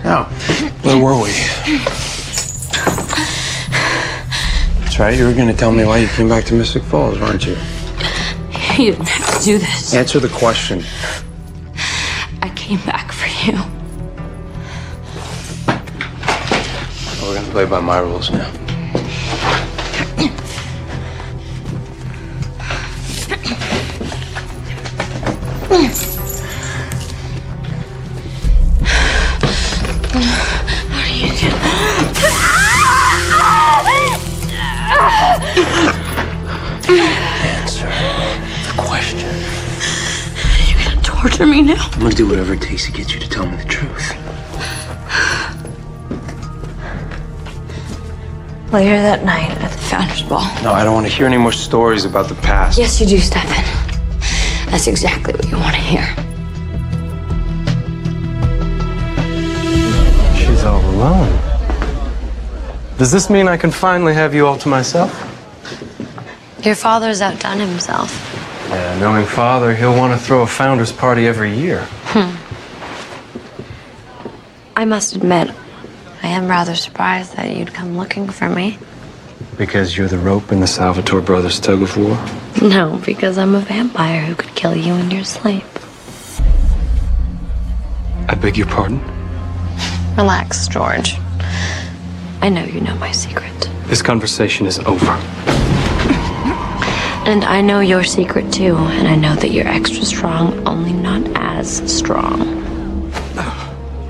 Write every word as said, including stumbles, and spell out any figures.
Now, where were we? That's right, you were going to tell me why you came back to Mystic Falls, weren't you? You didn't have to do this. Answer the question. I came back for you. We're going to play by my rules now. Answer the question. You're gonna torture me now? I'm gonna do whatever it takes to get you to tell me the truth. Later that night at the Founders Ball. No, I don't want to hear any more stories about the past. Yes, you do, Stefan. That's exactly what you want to hear. She's all alone. Does this mean I can finally have you all to myself? Your father's outdone himself. Yeah, knowing father, he'll want to throw a founder's party every year. Hmm. I must admit, I am rather surprised that you'd come looking for me. Because you're the rope in the Salvatore brothers' tug of war? No, because I'm a vampire who could kill you in your sleep. I beg your pardon? Relax, George. I know you know my secret. This conversation is over. And I know your secret too, and I know that you're extra strong, only not as strong.